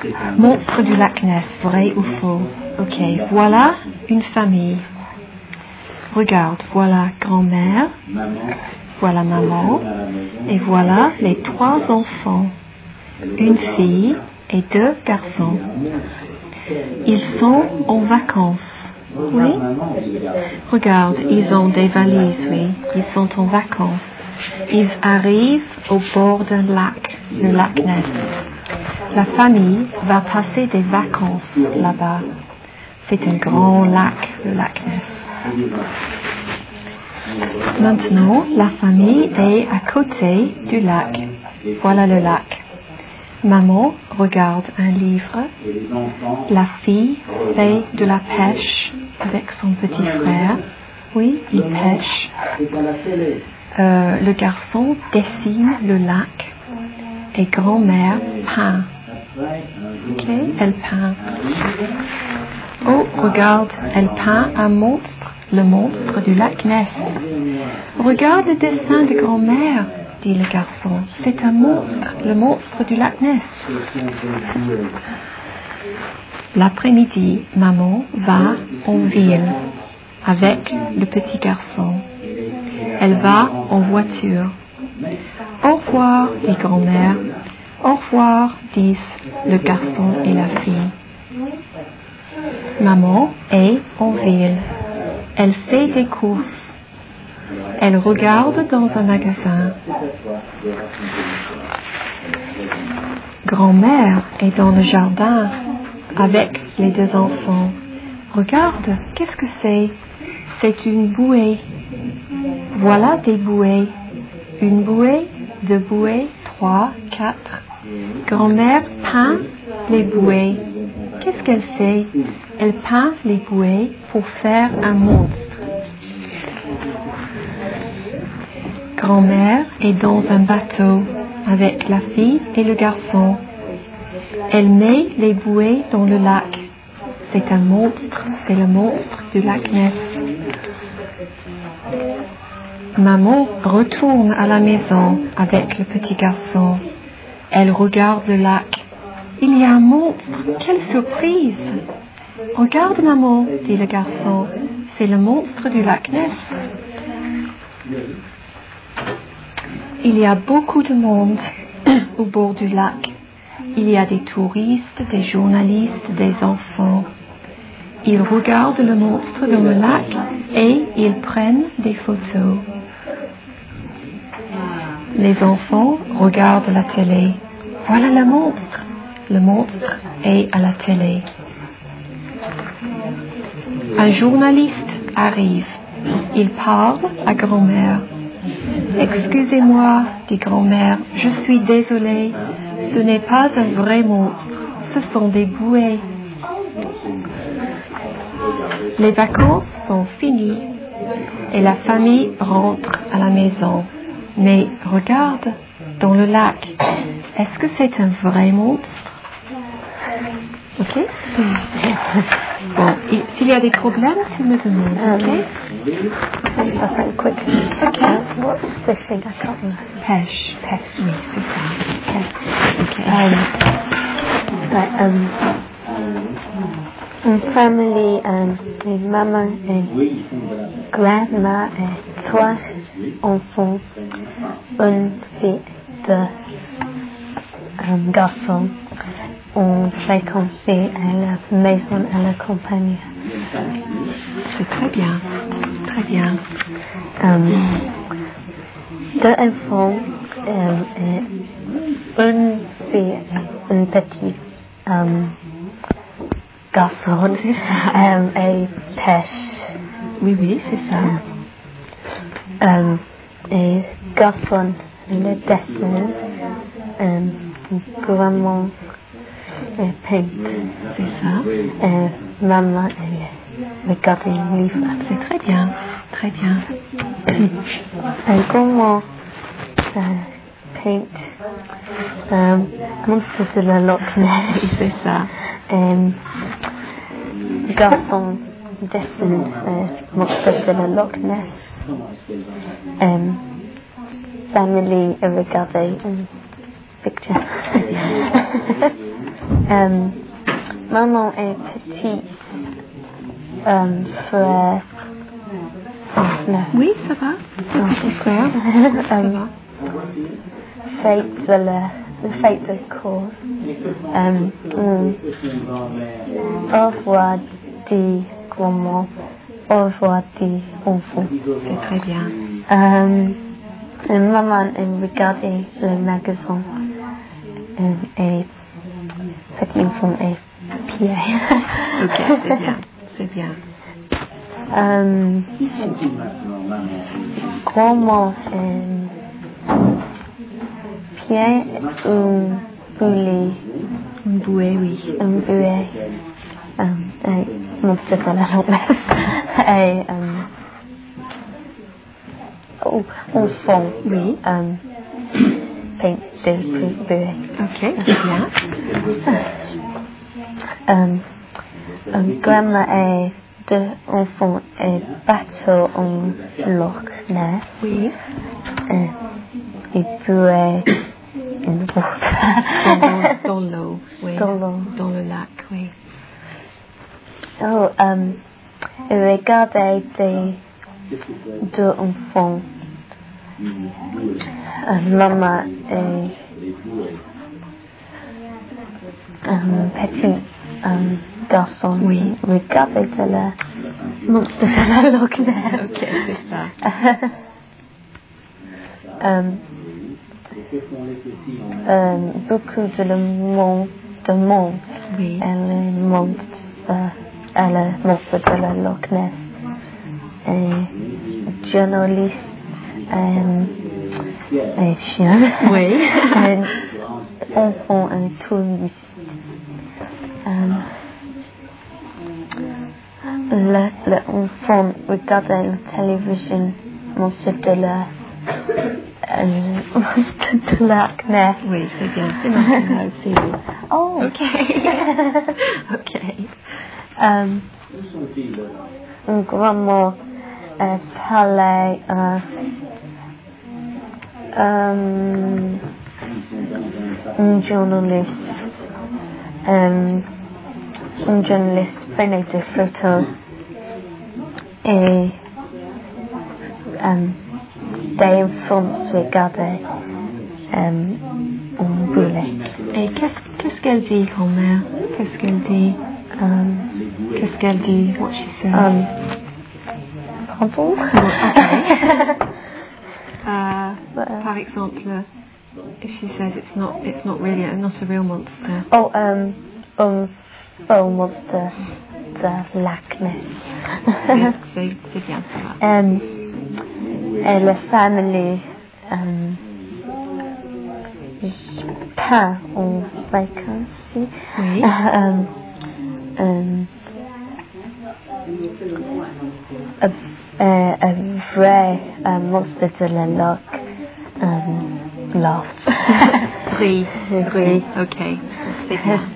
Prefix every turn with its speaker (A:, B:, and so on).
A: Monstre du lac Ness, vrai ou faux? Ok, voilà une famille. Regarde, voilà grand-mère, voilà maman, et voilà les 3 enfants, une fille et 2 garçons. Ils sont en vacances, oui? Regarde, ils ont des valises, oui, ils sont en vacances. Ils arrivent au bord d'un lac, le lac Ness. La famille va passer des vacances là-bas. C'est un grand lac, le lac Ness. Maintenant, la famille est à côté du lac. Voilà le lac. Maman regarde un livre. La fille fait de la pêche avec son petit frère. Oui, il pêche. Le garçon dessine le lac. Et grand-mère peint. Ok, elle peint. Oh, regarde, elle peint un monstre, le monstre du lac Ness. Regarde le dessin de grand-mère, dit le garçon. C'est un monstre, le monstre du lac Ness. L'après-midi, maman va en ville avec le petit garçon. Elle va en voiture. Au revoir, dit grand-mère. Au revoir, disent le garçon et la fille. Maman est en ville. Elle fait des courses. Elle regarde dans un magasin. Grand-mère est dans le jardin avec les 2 enfants. Regarde, qu'est-ce que c'est? C'est une bouée. Voilà des bouées. Une bouée, 2 bouées, 3, 4. Grand-mère peint les bouées. Qu'est-ce qu'elle fait? Elle peint les bouées pour faire un monstre. Grand-mère est dans un bateau avec la fille et le garçon. Elle met les bouées dans le lac. C'est un monstre, c'est le monstre du lac Ness. Maman retourne à la maison avec le petit garçon. Elle regarde le lac. Il y a un monstre. Quelle surprise! Regarde, maman, dit le garçon. C'est le monstre du lac Ness. Il y a beaucoup de monde au bord du lac. Il y a des touristes, des journalistes, des enfants. Ils regardent le monstre dans le lac et ils prennent des photos. Les enfants regardent la télé. Voilà le monstre. Le monstre est à la télé. Un journaliste arrive. Il parle à grand-mère. Excusez-moi, dit grand-mère, je suis désolée. Ce n'est pas un vrai monstre. Ce sont des bouées. Les vacances sont finies et la famille rentre à la maison. Mais regarde, dans le lac, est-ce que c'est un vrai monstre? Ok? Bon, s'il y a des problèmes, tu me demandes, ok?
B: I just ask that quickly.
A: Okay.
B: What's fishing? I can't remember.
A: Pêche. Pêche, oui, c'est ça.
B: Okay. Une famille, une maman et grandma et 3 enfants, une fille, 2 garçons. On fréquentait la maison à la campagne.
A: C'est très bien. Très bien.
B: 2 enfants, une fille, un petit garçon et pêche.
A: Oui, oui, c'est ça.
B: Et garçon, le dessin, vraiment peint.
A: C'est ça.
B: Maman regarde un livre.
A: C'est très bien. Très bien.
B: Comment paint monstre de la Loch Ness.
A: C'est ça.
B: Garçon dessine monstre de la Loch Ness. Family regarder picture. Maman est petite, frère. Non.
A: Oui, ça va. Petit frère. Ça va.
B: Fate the fate of course. Au revoir des grands-mères, au revoir des enfants.
A: C'est très bien.
B: Maman regardait le magasin et petit enfant et pied.
A: Ok, c'est bien. C'est bien.
B: Grand-mère pied ou boulet.
A: Une bouée, oui.
B: Un bouet. Mon c'est à la langue. Et enfant.
A: Oui.
B: Paint de bouet.
A: Ok, c'est bien.
B: Grandma et deux enfants et bateau en Loch Ness.
A: Oui.
B: Et bouet in the water.
A: Dans l'eau, oui.
B: Dans l'eau.
A: Dans le lac, oui.
B: Oh, regardez des deux enfants. Maman et petit garçon.
A: Oui.
B: Regardez de la monstre de la Loch Ness.
A: Ok, c'est ça.
B: Beaucoup de le monde.
A: Oui.
B: Elle le monstre de la Loch Ness. Et journaliste et chien.
A: Oui.
B: Enfant et touriste. L'enfant regardait la télévision, monstre de la Loch Ness.
A: Oui, c'est bien. C'est maintenant aussi.
B: Oh.
A: Ok. Ok.
B: Une grand-mère parlait un journaliste prenait des photos et des enfants regardaient un boulet.
A: Et qu'est-ce qu'elle dit, grand-mère? Qu'est-ce qu'elle dit? Qu'est-ce qu'elle dit? What she said?
B: Pardon?
A: Okay. Par exemple, if she says it's not really not a real monster.
B: Oh, faux monster de Loch Ness.
A: C'est bien, ça va.
B: Et la famille pas en vacances.
A: Oui.
B: A vrai monstre de la Loch laughed.
A: Rit. Ok. C'est bien.